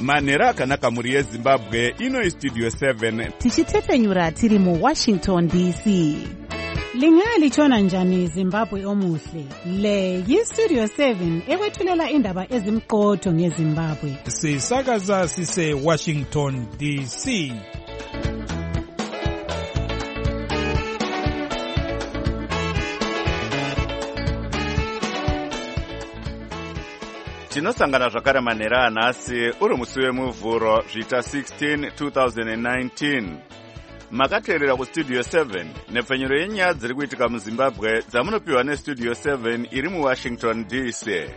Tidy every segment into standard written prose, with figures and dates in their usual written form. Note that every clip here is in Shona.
Manhero akanaka muri yeZimbabwe, ino Studio 7. Tichitetenyura tiri mu Washington DC. Lingalitshona njani Zimbabwe omuhle? Le yi-Studio 7 ekwethulela indaba ezimqotho ngeZimbabwe. Sisakaza sise Washington DC. Tinosangana zvakare manhero anhasi uri musi wemuvhuro zviita 16 2019. Makateerera kuStudio 7 nepfenyuro yenyaya dziri kuitika muZimbabwe dzamunopiwa neStudio 7 iri muWashington DC.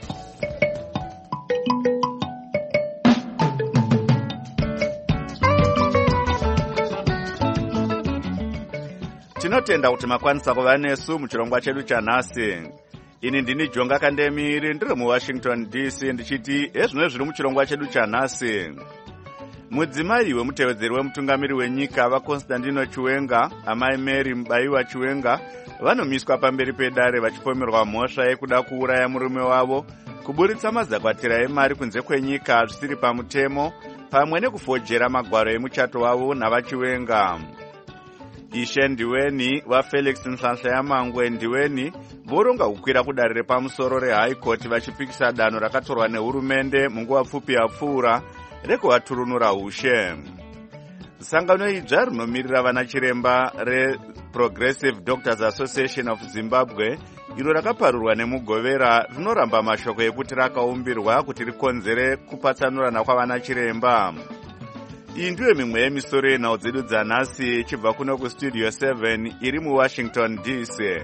Tinotenda kuti makwanisa kuva nesu muchirongwa chedu chanhasi. Ini ndini Jonga Kandemiri ndiri muWashington DC ndichiti ezvino zviri muchirongwa chedu chanhasi. Mudzimai wemutevedzeri wemutungamiri wenyika vaConstantino Chiwenga, amai Mary Mubaiwa Chiwenga, vanomiswa pamberi pedare vachipomerwa mhosva yekuda kuuraya murume wavo, kuburitsa mazakwatira emari kunze kwenyika zvisiri pamutemo, pamwe nekufojera magwaro emuchato wavo navaChiwenga. Ishe Ndiweni vaFelix Nhlanhla Ndiweni voronga kukwira kudare repamusoro reHigh Court vachipikisa danho rakatorwa nehurumende munguva pfupi yapfuura rekuvaturunura ushe. Sangano idzva rinomirira vanachiremba reProgressive Doctors Association of Zimbabwe, iro rakaparurwa nemugovera, rinoramba mashoko ekuti rakaumbirwa kuti rikonzere kupatsanurana kwavanachiremba. Iyi ndiyo mimwe yemisoro yenhau dzedu dzanhasi ichibva kuno kuStudio 7 iri muWashington DC.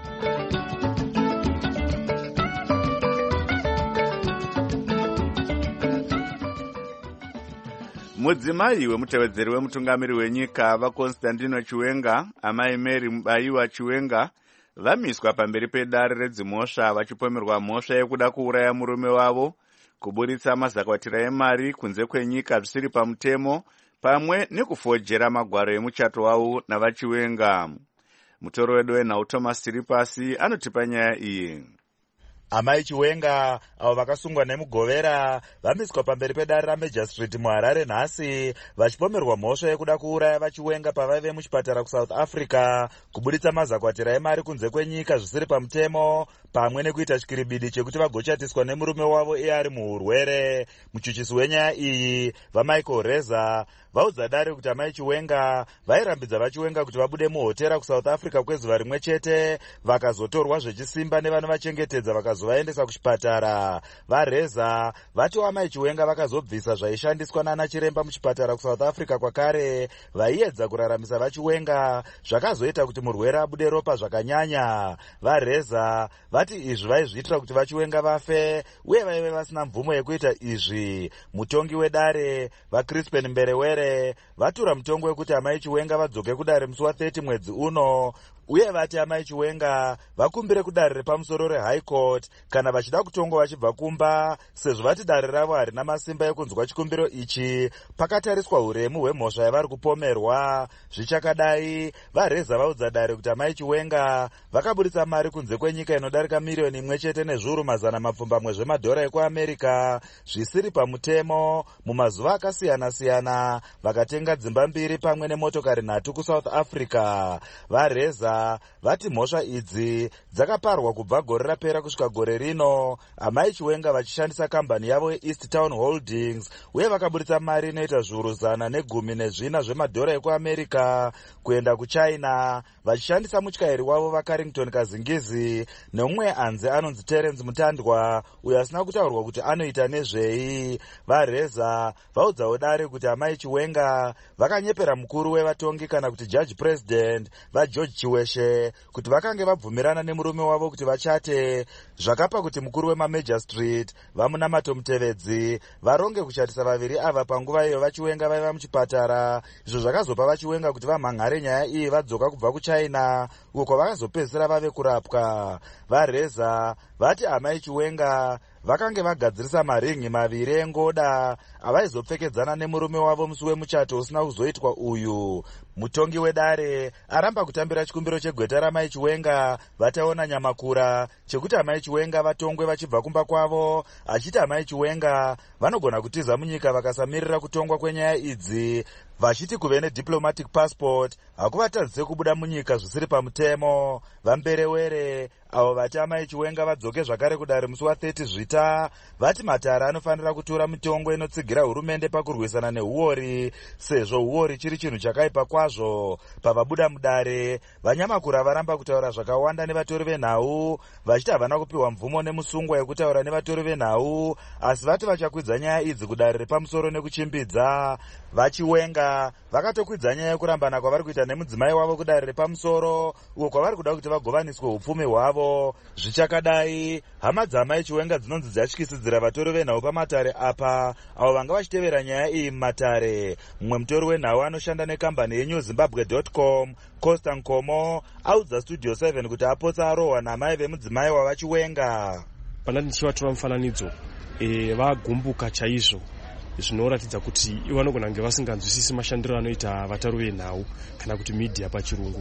Mudzimai wemutevedzeri wemutungamiri wenyika vaConstantino Chiwenga, amai Mary Mubaiwa Chiwenga, vamiswa pamberi pedare redzimhosva vachipomerwa mhosva yekuda kuuraya murume wavo, kuburitsa mazakwatira emari kunze kwenyika zvisiri pamutemo, pamwe nekufojera magwaro emuchato wavo navaChiwenga. Mutoro wedu wenhau Thomas Tiripasi anotipa nyaya iyi. Amai Chiwenga avo vakasungwa nemugovera vamiswa pamberi pedare raMajistrate muHarare nhasi vachipomerwa mhosva yekuda kuuraya vaChiwenga pavaive muchipatara kuSouth Africa, kuburitsa mazakwatira emari kunze kwenyika zvisiri pamutemo, pamwe nekuita chikiribidi chekuti vagochatiswa nemurume wavo iye ari muurwere. Muchuchisi wenyaya iyi vaMichael Reza vaudza dare kuti amai Chiwenga vairambidza vaChiwenga kuti vabude muhotera kuSouth Africa kwezuva rimwe chete, vakazotorwa zvechisimba nevanovachengetedza vakazovaendesa kuchipatara. VaReza vatiwo amai Chiwenga vakazobvisa zvaishandiswa nanachiremba muchipatara kuSouth Africa kwakare, vaiedza kuraramisa vaChiwenga, zvakazoita kuti murwere abude ropa zvakanyanya. VaReza vati izvi vaizviitira kuti vaChiwenga vafe, uye vaive vasina mvumo yekuita izvi. Mutongi wedare vaCrispin Mberewere vatura mutongo wekuti amai Chiwenga vadzoke kudare musi wa30 mwedzi uno, uye vati amai Chiwenga vakumbire kudare repamusoro reHigh Court kana vachida kutongwa vachibva kumba, sezvo vati dare ravo harina masimba ekunzwa chikumbiro ichi pakatariswa uremu hwemhosva yavari kupomerwa. Zvichakadai, vaReza vaudza dare kuti amai Chiwenga vakaburitsa mari kunze kwenyika inodarika miriyoni 1.7 zvemadhora ekuAmerica zvisiri pamutemo mumazuva akasiyana-siyana, vakatenga dzimba 2 pamwe nemotokari 3 kuSouth Africa. VaReza vati mhosva idzi dzakaparwa kubva gore rapera kusvika gore rino, amai Chiwenga vachishandisa kambani yavo yeEast Town Holdings, uye vakaburitsa mari inoita zviuru 114 zvemadhora ekuAmerica kuenda kuChina, vachishandisa mutyairi wavo vaCarrington Kazingizi nemumwe anze anonzi Terence Mutandwa, uyo asina kutaurwa kuti anoita nezvei. VaReza vaudzawo dare kuti amai Chiwenga vakanyepera mukuru wevatongi kana kuti judge president vaGeorge Chiweshe kuti vakange vabvumirana nemurume wavo kuti vachate, zvakapa kuti mukuru wemaMajistrate vamunamato Mutevedzi varonge kuchatisa vaviri ava panguva iyo vaChiwenga vaiva muchipatara, izvo zvakazopa vaChiwenga kuti vamhanhare nyaya iyi vadzoka kubva kuChina, uko vakazopedzisira vave kurapwa. VaReza vati amai Chiwenga vakange vagadzirisa maringi 2 engoda avaizopfekedzana nemurume wavo musi wemuchato usina kuzoitwa uyu. mutongi wedare aramba kutambira chikumbiro chegweta ramai Chiwenga vataona nyamakura chekuti amai Chiwenga vatongwe vachibva kumba kwavo, achiti amai Chiwenga vanogona kutiza munyika vakasamirira kutongwa kwenyaya idzi, vachiti kuve nediplomatic passport hakuvatadzise kubuda munyika zvisiri pamutemo. Vamberewere avo vati amai Chiwenga vadzoke zvakare kudare musi wa30 Zvita vati Matare anofanira kutora mitongo inotsigira hurumende pakurwisana neuori, sezvo uori chiri chinhu chakaipa kwazvo. Pavabuda mudare, vanyamakura varamba kutaura zvakawanda nevatori venhau, vachiti havana kupiwa mvumo nemusungwa yekutaura nevatori venhau, asi vati vachakwidza nyaya idzi kudare repamusoro nekuchimbidza. VaChiwenga vakatokwidza nyaya yekurambana kwavari kuita nemudzimai wavo kudare repamusoro, uko kwavari kuda kuti vagovaniswe upfumi hwavo. Zvichakadai, hama dzamai Chiwenga dzinonzi dzatyisidzira vatori venhau pamatare apa, avo vanga vachitevera nyaya iyi mumatare. Mumwe mutori wenhau anoshanda nekambani yeNewZimbabwe.com, Costa Nkomo, audza Studio 7 kuti apotsa arohwa namai vemudzimai wavaChiwenga. Pana ndichivatora mufananidzo vagumbuka chaizvo, zvinoratidza kuti vanogona kunge vasinganzwisisi mashandiro anoita vatari venhau kana kuti media pachirungu.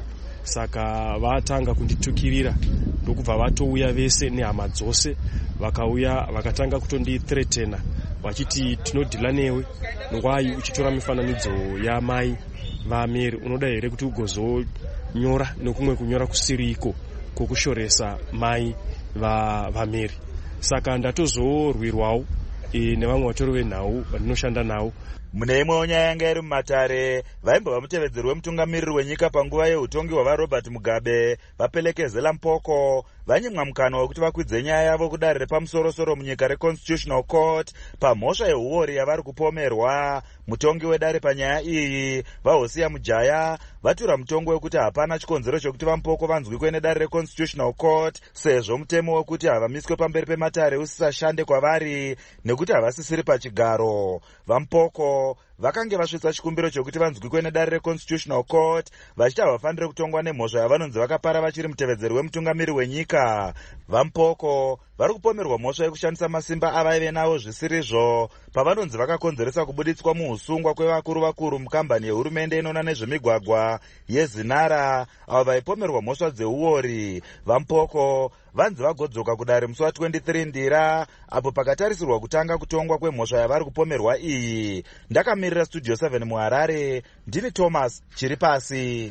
Saka vatanga kunditukirira ndokubva vatouya vese nehama dzose, vakauya vakatanga kutondithreatena vachiti tinodhila newe, ngwai uchitora mifananidzo yamai vaMary unoda here kuti ugozonyora nekumwe kunyora kusiriko kwokushoresa mai vaMary. Saka ndatozorwirwawo nevamwe vatori venhau vandinoshanda navo. Mune imwewo nyaya yanga iri mumatare, vaimbova mutevedzeri wemutungamiriri wenyika panguva yeutongi hwavaRobert Mugabe vapelekezela Mpoko vanyimwa mukana wekuti vakwidze nyaya yavo kudare repamusoro-soro munyika reConstitutional Court pamhosva yeuori yavari kupomerwa. Mutongi wedare panyaya iyi, vaHosia Mujaya, vatura mutongo wekuti hapana chikonzero chokuti vaMpoko vanzwikwe nedare reConstitutional Court sezvo mutemo wekuti havamiswe pamberi pematare usisashande kwavari nekuti havasisiri pachigaro. VaMpoko vakange vasvitsa chikumbiro chokuti vanzwikwe nedare reConstitutional Court vachiti havafaniri kutongwa nemhosva yavanonzi vakapara vachiri mutevedzeri wemutungamiri wenyika. VaMpoko vari kupomerwa mhosva yekushandisa masimba avaive nawo zvisirizvo pavanonzi vakakonzeresa kubuditswa muusungwa kwevakuru mukambani yehurumende inoona nezvemigwagwa yeZinara, avo vaipomerwa mhosva dzeuori. VaMpoko vanzi vagodzoka kudare musi wa23 Ndira apo pakatarisirwa kutanga kutongwa kwemhosva yavari kupomerwa iyi. Ndakamirira Studio 7 muHarare, ndini Thomas Chiripasi.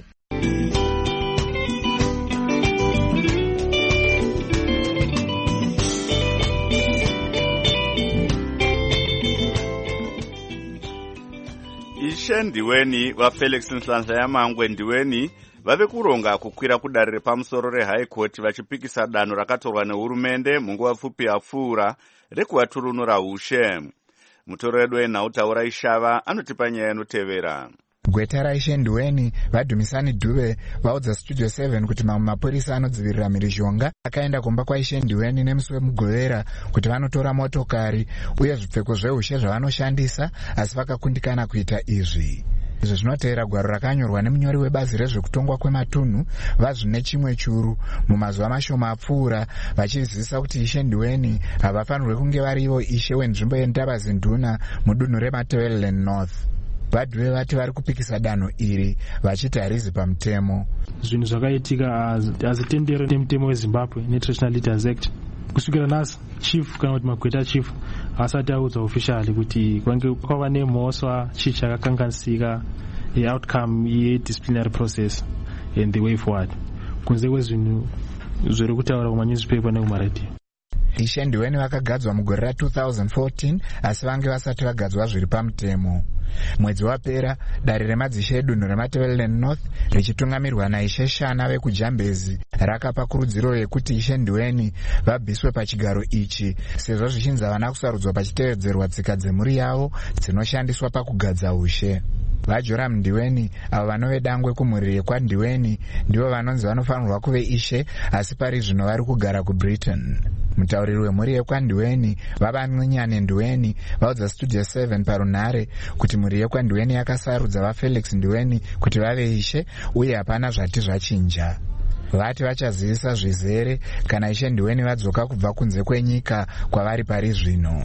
Ishe Ndiweni vaFelix Nhlanhla Yamangwe Ndiweni vave kuronga kukwira kudare repamusoro reHigh Court vachipikisa danho rakatorwa nehurumende munguva pfupi yapfuura rekuvaturunura ushe. Mutori wedu wenhau Taura Ishava anotipa nyaya inotevera. Gweta raIshe Ndiweni vaDhumisani Dube vaudza Studio 7 kuti mamwe mapurisa anodzivirira mhirizhonga akaenda kumba kwaIshe Ndiweni nemusi wemugovera kuti vanotora motokari uye zvipfeko zveushe zvavanoshandisa, asi vakakundikana kuita izvi. Izvi zvinotevera gwaro rakanyorwa nemunyori webazi rezvekutongwa kwematunhu vazvine chimwe churu mumazuva mashoma apfuura, vachizivisa kuti Ishe Ndiweni havafanirwe kunge varivo ishe wenzvimbo yeNdabazinduna mudunhu reMatabeleland North. Vadhuve vati vari kupikisa danho iri vachiti harizi pamutemo. Zvinhu zvakaitika hazitendere nemutemo weZimbabwe neTrational Leaders Act. Kusvikira nhasi chief kana kuti magweta chief asati audza officially kuti kwange kwava nemhosva chii chakakanganisika outcome yedisciplinary process and the way forward, kunze kwezvinhu zviri kutaura kumanewspaper nekumaredhiyo. Ishe Ndiweni vakagadzwa mugore ra2014 asi vange vasati vagadzwa zviri pamutemo. Mwedzi wapera, dare remadzishe edunhu reMatabeleland North richitungamirwa naIshe Shana vekujambezi rakapa kurudziro yekuti Ishe Ndiweni vabviswe pachigaro ichi sezvo zvichinzi havana kusarudzwa pachitevedzerwa tsika dzemhuri yavo dzinoshandiswa pakugadza ushe. VaJoram Ndiweni avo vanove dangwe kumhuri yekwaNdiweni ndivo vanonzi vanofanirwa kuve ishe, asi pari zvino vari kugara kuBritain. Mutauriri wemhuri yekwaNdiweni vabaNcinyane Ndiweni vaudza Studio 7 parunhare kuti mhuri yekwaNdiweni yakasarudza vaFelix Ndiweni kuti vave ishe uye hapana zvati zvachinja. Vati vachazivisa zvizere kana Ishe Ndiweni vadzoka kubva kunze kwenyika kwavari pari zvino.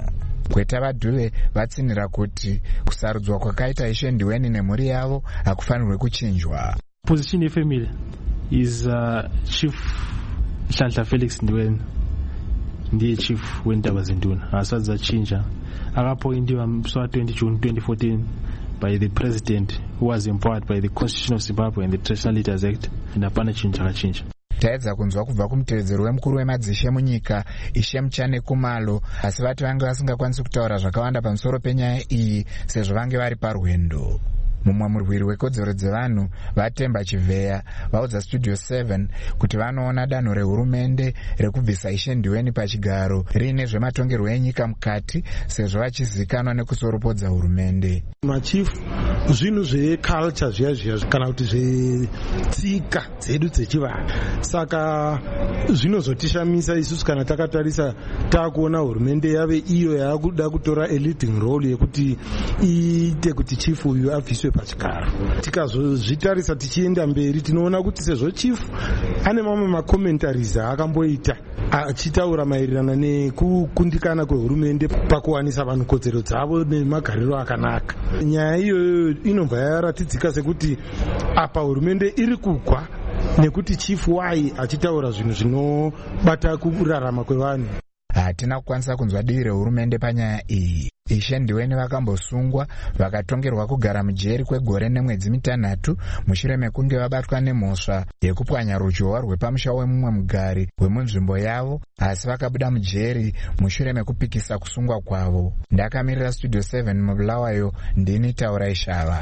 kweta vadhuve vatsinira kuti kusarudzwa kwakaita Ishe Ndiweni nemhuri yavo hakufanirwe kuchinjwa. Position yefamily is Chief Nhlanhla Felix Ndiweni, ndiye chief wentaba zenduna. Asadzachinja, akapointiwa mswa 20 June 2014 by the president who was empowered by the Constitution of Zimbabwe and the Traditional Leaders Act, ndapana chinhu chakachinja. Taedza kunzwa kubva kumutevedzeri wemukuru wemadzishe munyika Ishe Muchane Kumalo, asi vati vange vasingakwanisi kutaura zvakawanda pamusoro penyaya iyi sezvo vange vari parwendo. Mumwe murwiri wekodzero dzevanhu Vatemba Chivheya vaudza Studio 7 kuti vanoona danho rehurumende rekubvisa Ishe Ndiweni pachigaro riine zvematongerwo enyika mukati sezvo vachizikanwa nekusoropodza hurumende. Machifu zvinhu zveculture zviya kana kuti zvetsika dzedu dzechivanhu, saka zvinozotishamisa isusu kana takatarisa takuona hurumende yave iyo yakuda kutora leading role yekuti iite kuti chifu uyu abviswe pachigaro. Tikazozvitarisa tichienda mberi tinoona kuti sezvo chifu ane mamwe macommentaries aakamboita achitaura maererano nekukundikana kwehurumende pakuwanisa vanhu kodzero dzavo nemagariro akanaka. Nyaya iyoyo inobva yaratidzika sekuti apa hurumende iri kugwa nekuti chifu wai achitaura zvinhu zvinobata kurarama kwevanhu. Hatina kukwanisa kunzwa dii rehurumende panyaya iyi. Ishe Ndiweni vakambosungwa vakatongerwa kugara mujeri kwegore nemwedzi mitanhatu mushure mekunge vabatwa nemhosva yekupwanya ruzhowa rwepamusha wemumwe mugari wemunzvimbo yavo, asi vakabuda mujeri mushure mekupikisa kusungwa kwavo. Ndakamirira Studio 7 mubulawayo, ndini Taura Ishava.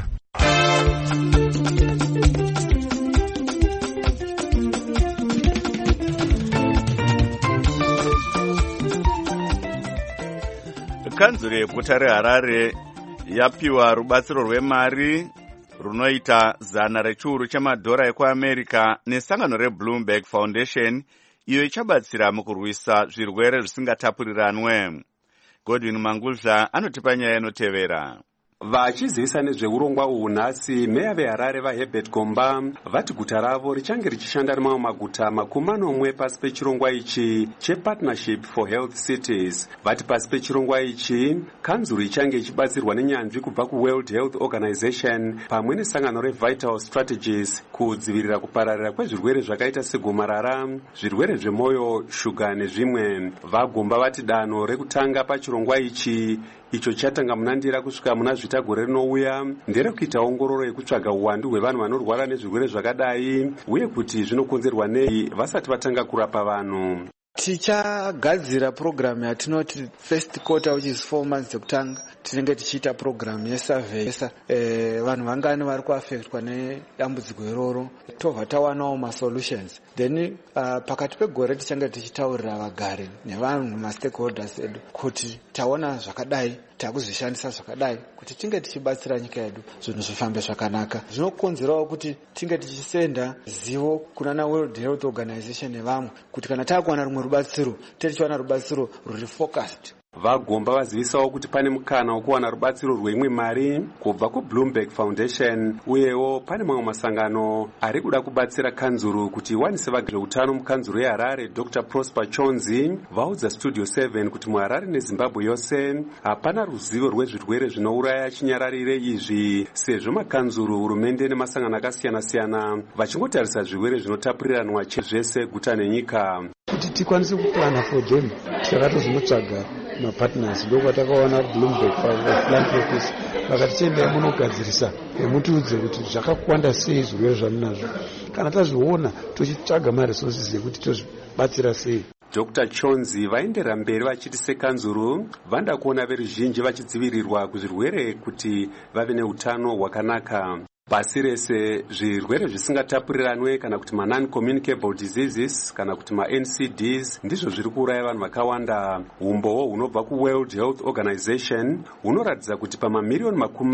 Kanzuro yeguta reHarare yapiwa rubatsiro rwemari runoita $100 rechiuru chemadhora ekuAmerica nesangano reBloomberg Foundation, iyo ichabatsira mukurwisa zvirwere zvisingatapuriranwe. Godwin Manguzha anotipa nyaya inotevera. Vachizivisa nezveurongwa uhu nhasi, meya veHarare vaHerbert Gomba vati guta ravo richange richishanda nemamwe maguta 40 pasi pechirongwa ichi chePartnership for Health Cities. Vati pasi pechirongwa ichi kanzuru ichange ichibatsirwa nenyanzvi kubva kuWorld Health Organization pamwe nesangano reVital Strategies kudzivirira kupararira kwezvirwere zvakaita segomarara, zvirwere zvemwoyo, shuga nezvimwe. VaGomba vati danho rekutanga pachirongwa ichi icho chatanga munandira kusvika muna zvita gore rinouya nderekuita ongororo yekutsvaga uwandu hwevanhu vanorwara nezvirwere zvakadai uye kuti zvinokonzerwa nei vasati vatanga kurapa vanhu. Tichagadzira program yatinoti first quarter, which is 4 months ekutanga tinenge tichiita program yesurvey vanhu vangani vari kuaffectwa nedambudziko iroro, tobva tawanawo masolutions. Then pakati pegore tichange tichitaurira vagari nevanhu mastakeholders edu kuti taona zvakadai, takuzvishandisa zvakadai kuti tinge tichibatsira nyika yedu zvinhu zvifambe zvakanaka. Zvinokonzerawo kuti tinge tichisenda zivo kunana World Health Organization nevamwe kuti kana takuwana rumwe rubatsiro tichiwana rubatsiro ruri focused. VaGomba vazivisawo kuti pane mukana wokuwana rubatsiro rweimwe mari kubva kuBloomberg Foundation, uyewo pane mamwe masangano ari kuda kubatsira kanzuru kuti iwanise vezveutano mukanzuru yeHarare. Dr. Prosper Chonzi vaudza Studio 7 kuti muHarare neZimbabwe yose hapana ruzivo rwezvirwere zvinouraya chinyararire izvi, sezvo makanzuru, hurumende nemasangano akasiyana-siyana vachingotarisa zvirwere zvinotapuriranwa zvese guta nenyika. Kuti tikwanise kuplana for them, takatozvinotsvaga mapartners ndokwatakaona Bloomberg Philanthropies vakati chiendai munogadzirisa mutiudze kuti zvakakwanda sei zvirwere zvamunazvo, kana tazviona tochitsvaga maresources ekuti tozvibatsira sei. Dr. Chonzi vaendera mberi vachiti sekanzuru vanda kuona veruzhinji vachidzivirirwa kuzvirwere kuti vave neutano hwakanaka. Pasi rese zvirwere zvisingatapuriranwe kana kuti non-communicable diseases kana kuti NCDs ndizvo zviri kuuraya vanhu vakawanda. Umbowo hunobva kuWorld Health Organization hunoratidza kuti pamamiliyoni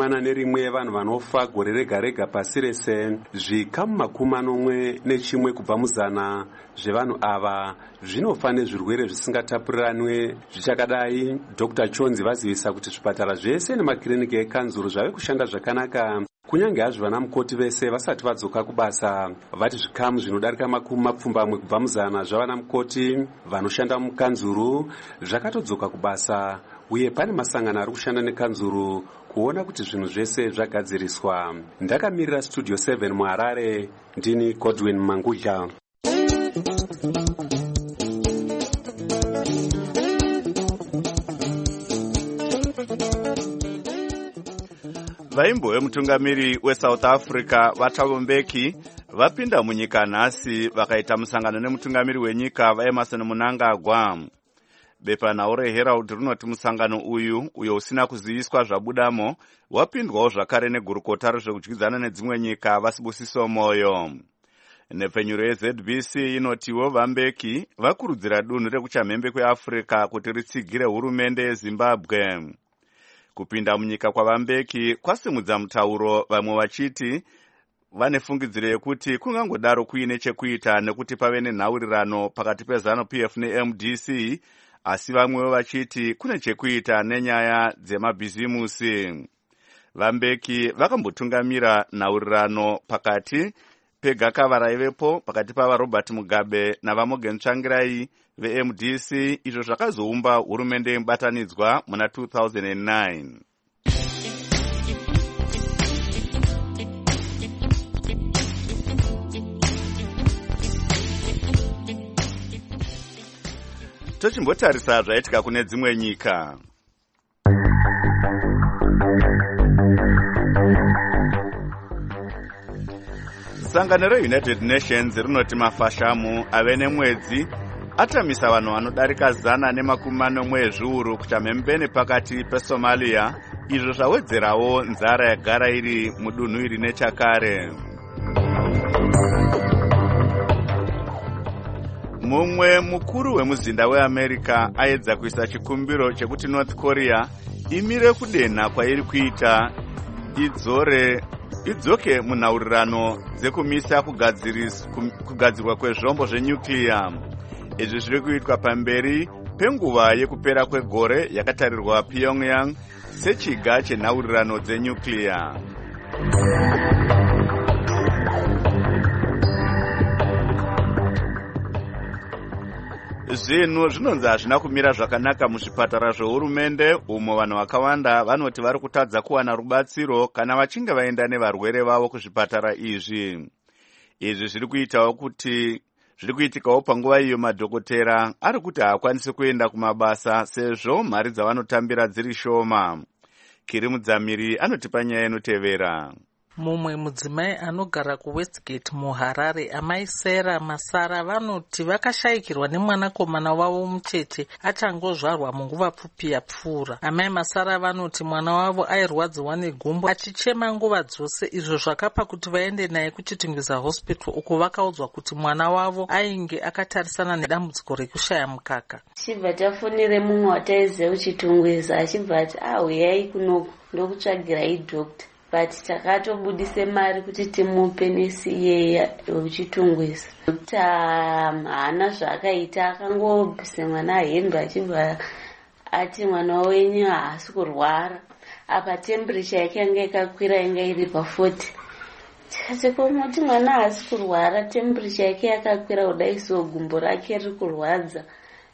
41 evanhu vanofa gore rega rega pasi rese, zvikamu 41 kubva muzana zvevanhu ava zvinofa nezvirwere zvisingatapuriranwe. Zvichakadai, Dr. Chonzi vazivisa kuti zvipatara zvese nemakiriniki ekanzuru zvave kushanda zvakanaka kunyange hazvo vana mukoti vese vasati vadzoka kubasa. Vati zvikamu zvinodarika 20 kubva muzana zvavana mukoti vanoshanda mukanzuru zvakatodzoka kubasa, uye pane masangano ari kushanda nekanzuru kuona kuti zvinhu zvese zvagadziriswa. Ndakamirira Studio 7 muHarare, ndini Godwin Mangudya. Vaimbo vemutungamiri weSouth Africa vaThabo Mbeki vapinda munyika nhasi vakaita musangano nemutungamiri wenyika vaEmmerson Mnangagwa. Bepanhau reHerald rinoti musangano uyo usina kuziviswa zvabudamo wapindwawo zvakare negurukota rezvekudyidzana nedzimwe nyika vaSibusiso Moyo. Nepfenyuro yeZBC inotiwo vaMbeki vakurudzira dunhu rekuchamhembe kweAfrica kuti ritsigire hurumende yeZimbabwe. Kupinda munyika kwavaMbeki kwasimudza mutauro, vamwe vachiti vane fungidziro yekuti kungangodaro kuine chekuita nekuti pave nenhaurirano pakati peZANU-PF neMDC, asi vamwewo vachiti kune chekuita nenyaya dzemabhizimusi. VaMbeki vakambotungamira nhaurirano pakati pegakava raivepo pakati pavaRobert Mugabe navaMorgan Tsvangirai veMDC, izvo zvakazoumba hurumende yemubatanidzwa muna 2009. Tochimbotarisa zvaitika kune dzimwe nyika. Sangano reUnited Nations rinoti mafashamu ave nemwedzi atamisa vanhu vanodarika 140 zviuru kuchamhembeni pakati peSomalia, izvo zvawedzerawo nzara yagara iri mudunhu iri nechakare. Mumwe mukuru wemuzinda weAmerica aedza kuisa chikumbiro chekuti North Korea imire kudenha kwairi kuita idzoke munhaurirano dzekumisa kugadzirwa kwezvombo zvenyukliya. Izvi zviri kuitwa pamberi penguva yekupera kwegore yakatarirwa Pyongyang sechiga chenhaurirano dzenyukliya. Zvinhu zvinonzi hazvina kumira zvakanaka muzvipatara zvehurumende, umo vanhu vakawanda vanoti vari kutadza kuwana rubatsiro kana vachinge vaenda nevarwere vavo kuzvipatara izvi. Izvi zviri kuitikawo panguva iyo madhokotera ari kuti haakwanisi kuenda kumabasa sezvo mari dzavanotambira dziri shoma. Kiri Mudzamiri anotipa nyaya inotevera. Mumwe mudzimai anogara kuWestgate muHarare, amai Sarah Masara, vanoti vakashayikirwa nemwanakomana wavo mucheche achangozvarwa munguva pfupi yapfuura. Amai Masara vanoti mwana wavo airwadziwa negumbo achichema nguva dzose, izvo zvakapa kuti vaende naye kuChitingwiza Hospital, uko vakaudzwa kuti mwana wavo ainge akatarisana nedambudziko rekushaya mukaka. Chibva tafonere mumwe wataiziva kuChitingwiza achibva ati uyai kunoku ndokutsvagirai dhokta. But takatobudise mari kuti timupe nesiyeya wekuChitingwiza. Kuti haana zvakaita, akangobvise mwana hendo achibva ati mwana wenyu haasi kurwara. Apa temperature yake yanga ikakwira inga iri pa40. Tikati komoti mwana haasi kurwara, temperature yake yakakwira kudai so gumbo rake riri kurwadza.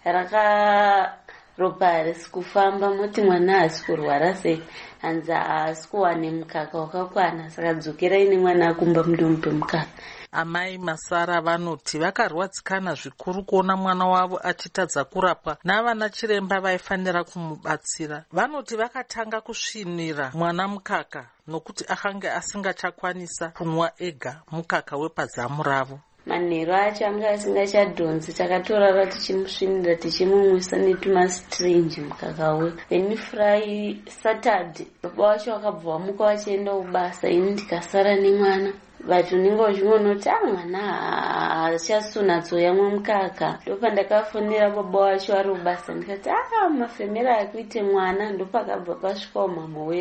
Ropa harisi kufamba, moti mwana haasi kurwara sei, hanzi haasi kuwane mukaka wakakwana, saka dzokerai nemwana akumba mundomupe mukaka. Amai Masara vanoti vakarwadzikana zvikuru kuona mwana wavo achitadza kurapwa navana chiremba vaifanira kumubatsira. Vanoti vakatanga kusvinira mwana mukaka nokuti akanga asingachakwanisa kunwa ega mukaka wepazamu ravo. Manheru acho anga asingachadhonzi, takatorara tichimusvinira tichimumwisa netumastringi mukaka we. Then Friday Saturday baba wacho akabva wamuka vachienda kubasa, ini ndikasara nemwana. But unenge uchiona kuti mwana haachasuna yamwe mukaka. Ndopandakafonera baba wacho ari kubasa ndikati mafemera akuite mwana, ndopakabva pasvikawo mama wedu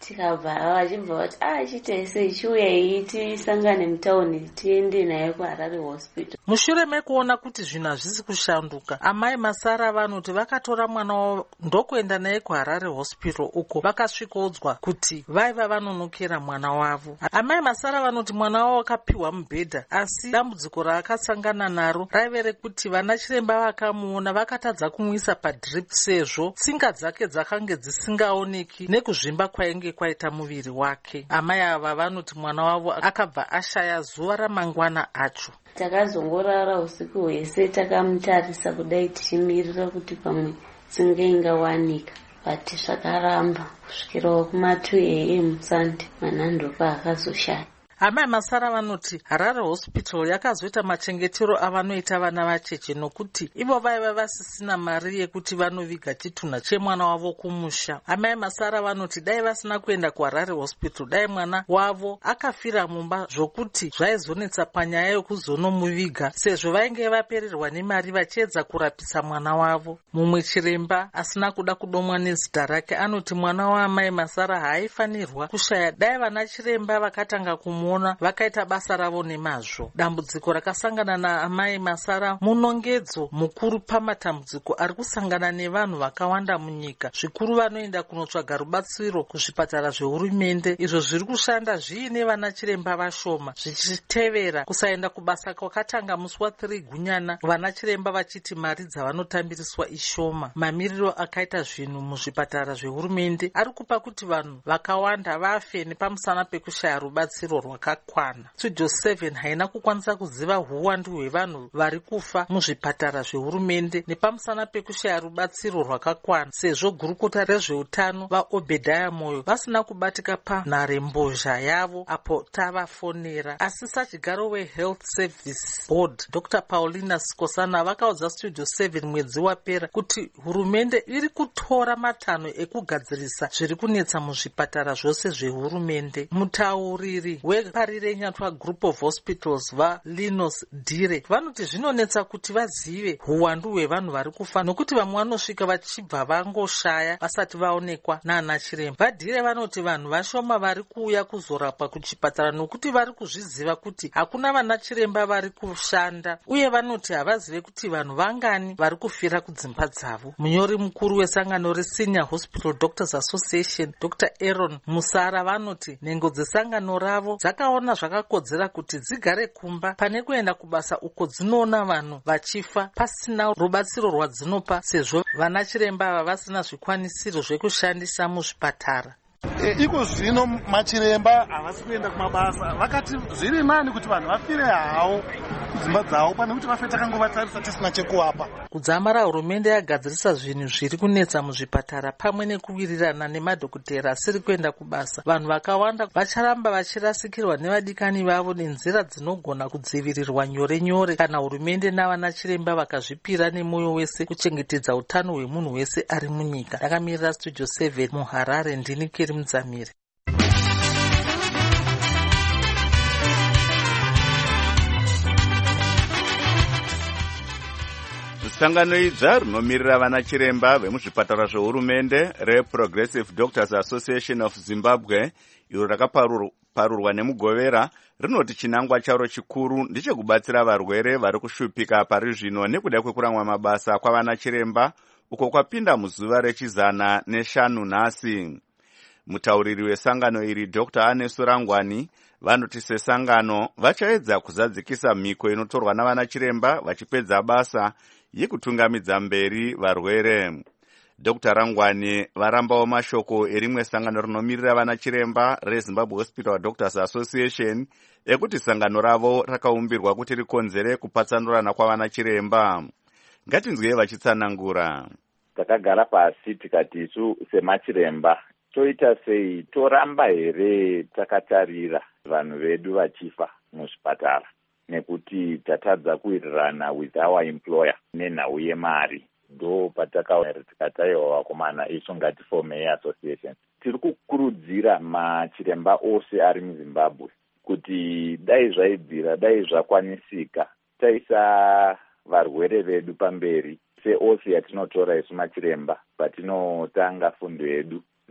tikabva vachibva vati chiitai sei, chiuyai tisangane mutauni tiende naye kuHarare hospital. Mushure mekuona kuti zvinhu hazvisi kushanduka, amai Masara vanoti vakatora mwana wavo ndokuenda naye kuHarare hospital, uko vakasvikoudzwa kuti vaiva vanonokera mwana wavo. Amai Masara vanoti mwana wavo akapiwa mubhedha, asi dambudziko raakasangana naro raive rekuti vana chiremba vakamuona vakatadza kumuisa padrip sezvo tsinga dzake dzakange dzisingaoneki nekuzvimba kwainge kwaita muviri wake. Amai ava vanoti mwana wavo akabva ashaya zuva ramangwana acho. Takazongorara usiku hwese takamutarisa kudai tichimirira kuti pamwe tsinga ingawanika, but zvakaramba kusvikira kuma 2 AM Sunday mwana ndopa akazoshaya. Amai Masara vanoti Harare hospital yakazoita machengetero avanoita vana vacheche nokuti ivo vaiva vasisina mari yekuti vanoviga chitunha chemwana wavo kumusha. Amai Masara vanoti dai vasina kuenda kuHarare hospital, dai mwana wavo akafira mumba zvokuti zvaizonetsa panyaya yokuzonomuviga sezvo vainge vapererwa nemari vachiedza kurapisa mwana wavo. Mumwe chiremba asina kuda kudomwa nezita rake anoti mwana waamai Masara haaifanirwa kushaya dai vana chiremba vakatanga kumuona vakaita basa ravo nemazvo. Dambudziko rakasangana naamai Masara munongedzo mukuru pamatambudziko ari kusangana nevanhu vakawanda munyika, zvikuru vanoenda kunotsvaga rubatsiro kuzvipatara zvehurumende izvo zviri kushanda zviine vana chiremba vashoma, zvichitevera kusaenda kubasa kwakatanga musi wa3 Gunyana, vana chiremba vachiti mari dzavanotambiriswa ishoma. Mamiriro akaita zvinhu muzvipatara zvehurumende ari kupa kuti vanhu vakawanda vafe nepamusana pekushaya rubatsiro rwakakwana. Studio 7 haina kukwanisa kuziva huwandu hwevanhu vari kufa muzvipatara zvehurumende nepamusana pekushaya rubatsiro rwakakwana, sezvo gurukota rezveutano vaObedhaya Moyo vasina kubatika panharembozha yavo apo tavafonera. Asi sachigaro weHealth Service Board Dr. Paulina Skosana vakaudza Studio 7 mwedzi wapera kuti hurumende iri kutora matanho ekugadzirisa zviri kunetsa muzvipatara zvose zvehurumende. Mutauriri weParire Nyatwa Group of Hospitals vaLinus Dire vanoti zvinonetsa kuti vazive huwandu hwevanhu vari kufa nokuti vamwe vanosvika vachibva vangoshaya vasati vaonekwa naana chiremba. VaDire vanoti vanhu vashoma vari kuuya kuzorapwa kuchipatara nokuti vari kuzviziva kuti hakuna vana chiremba vari kushanda, uye vanoti havazive kuti vanhu vangani vari kufira kudzimba dzavo. Munyori mukuru wesangano reSenior Hospital Doctors Association Dr. Aaron Musara vanoti nhengo dzesangano ravo dzakaona zvakakodzera kuti dzigare kumba pane kuenda kubasa uko dzinoona vanhu vachifa pasina rubatsiro rwadzinopa, sezvo vana chiremba ava vasina zvikwanisiro zvekushandisa muzvipatara. Iko zvino machiremba havasi kuenda kumabasa, vakati zviri nani kuti vanhu vafire havo dzimba dzavo pane kuti vafe takangovatarisa tisina chekuvapa. Kudzamara hurumende yagadzirisa zvinhu zviri kunetsa muzvipatara pamwe nekuwirirana nemadhokotera asiri kuenda kubasa, vanhu vakawanda vacharamba vachirasikirwa nevadikani vavo nenzira dzinogona kudzivirirwa nyore nyore kana hurumende navana chiremba vakazvipira nemwoyo wese kuchengetedza utano hwemunhu wese ari munyika. Ndakamirira Studio 7 muHarare, ndini Keri Mudzamiri. Sangano idzva rinomirira vana chiremba vemuzvipatara zvehurumende reProgressive Doctors Association of Zimbabwe, iro rakaparurwa nemugovera, rinoti chinangwa charo chikuru ndechekubatsira varwere vari kushupika pari zvino nekuda kwekuramwa mabasa kwavana chiremba uko kwapinda muzuva rechizana nhasi. Mutauriri wesangano iri Dr. Anesu Rangwani vanoti sesangano vachaedza kuzadzikisa mhiko inotorwa navana chiremba vachipedza basa yekutungamidza mberi varwere. Dr. Rangwani varambawo mashoko erimwe sangano rinomirira vana chiremba reZimbabwe Hospital Doctors Association ekuti sangano ravo rakaumbirwa kuti rikonzere kupatsanurana kwavana chiremba. Ngatinzwei vachitsanangura. Takagara pasi tikati isu semachiremba toita sei, toramba here takatarira vanhu vedu vachifa muzvipatara nekuti tatadza kuwirirana with our employer nenhau yemari. Ndo patakaona tikataiwa vakomana isu ngatifomei association. Tiri kukurudzira machiremba ose ari muZimbabwe kuti dai zvaibvira, dai zvakwanisika, taisa varwere vedu pamberi seosi yatinotora isu machiremba patinotanga fundo yedu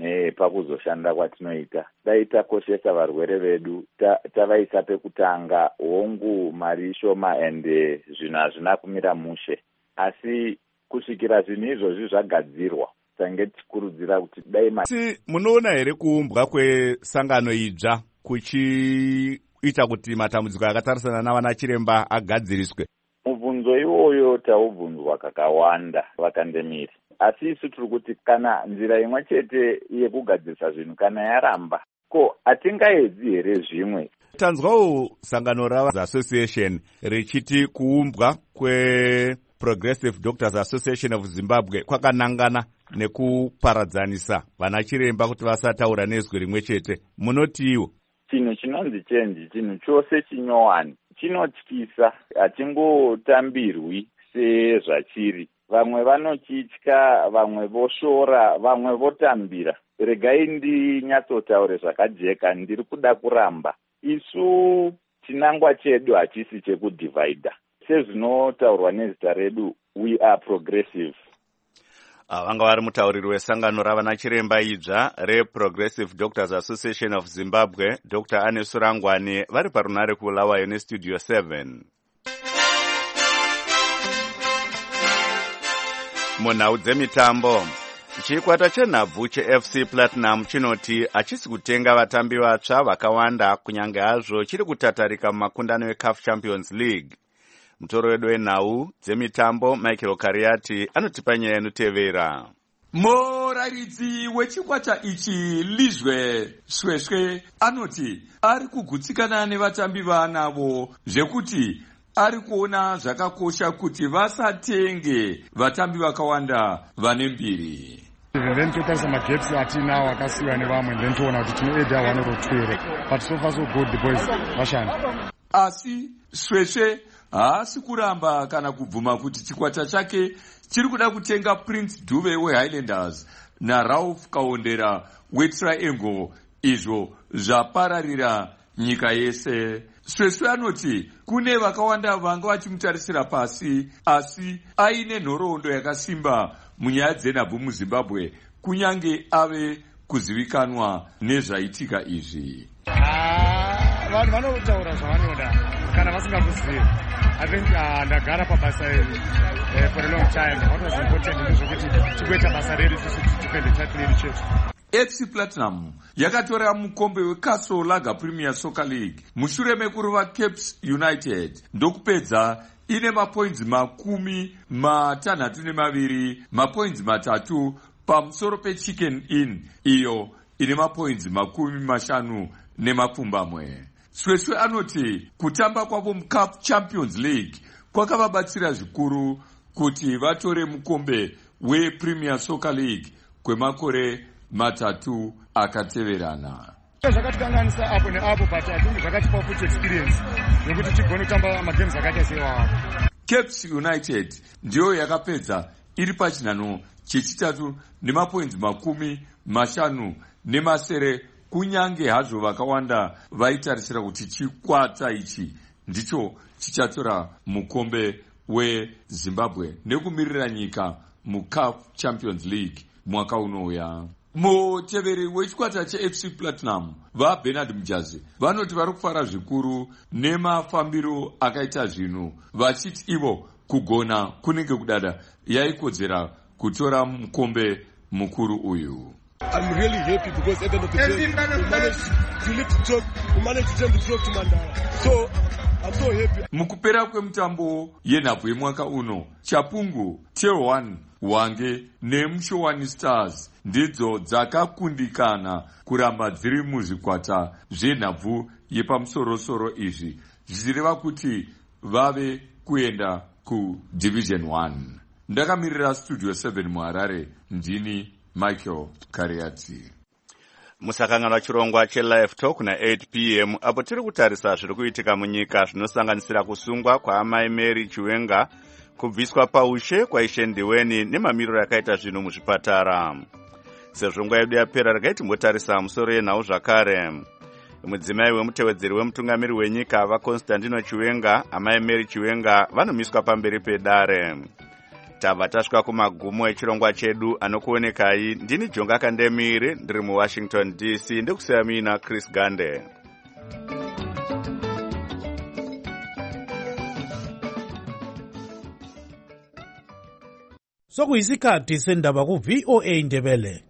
pakuzoshanda kwatinoita. Dai takoshesa varwere vedu, tavaisa pekutanga, hongu mari shoma ende zvinhu hazvina kumira mushe. Asi kusvikira zvinhu izvozvi zvagadzirwa, tange tichikurudzira kuti dai munoona here kuumbwa kwesangano idzva kuchiita kuti matambudziko akatarisana navana chiremba agadziriswe? Mubvunzo iwoyo taubvunzwa kakawanda vakandemiri. Asi isu tiri kuti kana nzira imwe chete yekugadzirisa zvinhu kana yaramba, ko hatingaedzi here zvimwe? Tanzwawo sangano rava-association richiti kuumbwa kwe-Progressive Doctors Association of Zimbabwe kwakanangana nekuparadzanisa vana chiremba kuti vasataura nezwi rimwe chete. Munotiwo chinhu chinonzi chenji, chinhu chose chinyowani chinotyisa, hatingotambirwi sezvachiri. Vamwe vanochitya, vamwe voshora, vamwe votambira. Regai ndinyatsotaure zvakajeka, ndiri kuda kuramba. Isu chinangwa chedu hachisi chekudivhaidha. Sezvinotaurwa nezita redu, we are progressive. Vanga vari mutauriri wesangano ravana chiremba idzva reProgressive Doctors Association of Zimbabwe, Dr. Anne Surangwani, vari parunare kuBulawayo neStudio 7. Munhau dzemitambo, chikwata chenhabvu cheFC Platinum chinoti hachisi kutenga vatambi vatsva vakawanda kunyange hazvo chiri kutatarika mumakundano eCAF Champions League. Mutoro wedu wenhau dzemitambo Michael Kariati anotipa nyaya inotevera. Murayiridzi wechikwata ichi Lizwe Sweswe anoti ari kugutsikana nevatambi vaanavo zvekuti ari kuona zvakakosha kuti vasatenge vatambi vakawanda vane mbiri. Then totarisa magaps atinawo akasiyiwa nevamwe, then toona kuti tinoedha 1 or 2, but so far so good, the boys vashanda. Asi Sweswe haasi kuramba kana kubvuma kuti chikwata chake chiri kuda kutenga Prince Dube weHighlanders naRalph Kaondera weTriangle, izvo zvapararira nyika yese. Sweswe anoti kune vakawanda vanga vachimutarisira pasi, asi aine nhoroondo yakasimba munyaya dzenhabvu muZimbabwe kunyange ave kuzivikanwa nezvaitika izvi. Vanhu vanotaura zvavanoda kana vasingakuzivi. I think ndagara pabasa iri for a long time. What was important ndezvokuti tigweta basa redu tichipende title chetu. FC Platinum yakatora mukombe weCastle Lager Premier Soccer League mushure mekuruva Caps United ndokupedza ine mapoints 62, mapoints 3 pamusoro peChicken Inn iyo ine mapoints 50. Sweswe anoti kutamba kwavo muCAF Champions League kwakavabatsira zvikuru kuti vatore mukombe wePremier Soccer League kwemakore 3 akateverana. Zvakatikanganisa apo neapo, but I think zvakatipa futi experience yekuti tigone kutamba magames akaita sewawo. Caps United ndiyo yakapedza iri pachinhano chechitatu nemapoints 50 kunyange hazvo vakawanda vaitarisira kuti chikwata ichi ndicho chichatora mukombe weZimbabwe nekumirira nyika muCAF Champions League mwaka unouya. Muteveri wechikwata cheFC Platinum vaBernard Mujazi vanoti vari kufara zvikuru nemafambiro akaita zvinhu, vachiti ivo kugona kunenge kudada yaikodzera kutora mukombe mukuru uyu. I'm really happy because at the end of the day, we managed to turn the trophy to Mandala. So, I'm so happy. Mukupera kwemutambo yenhabvu yemwaka uno, Chapungu, T1, Wange neMushowani Stars ndidzo dzakakundikana kuramba dziri muzvikwata zvenhabvu yepamusoro-soro izvi, zvichireva kuti vave kuenda kuDivision 1. Ndakamirira Studio 7 muHarare, ndini Michael Kariati. Musakanganwa chirongwa cheLive Talk na 8 p.m. apo tiri kutarisa zviri kuitika munyika zvinosanganisira kusungwa kwaamai Mary Chiwenga, kubviswa paushe kwaIshe Ndiweni nemamiriro yakaita zvinhu muzvipatara. Sezvo nguva yedu yapera, regai timbotarisa musoro yenhau zvakare. Mudzimai wemutevedzeri wemutungamiri wenyika vaConstantino Chiwenga, amai Mary Chiwenga, vanomiswa pamberi pedare. tabva tasvika kumagumo echirongwa chedu. Anokuonekai ndini Jonga Kandemiri, ndiri muWashington DC, ndikusiya mina Chris Gande. Sokuyisikhathi sendaba ku VOA Ndebele.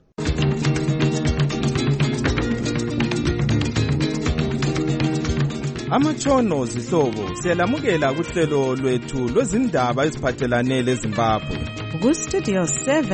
Amatshono zihlobo siyalamukela kuhlelo lwethu lwezindaba eziphathelane leZimbabwe. Ku Studio 7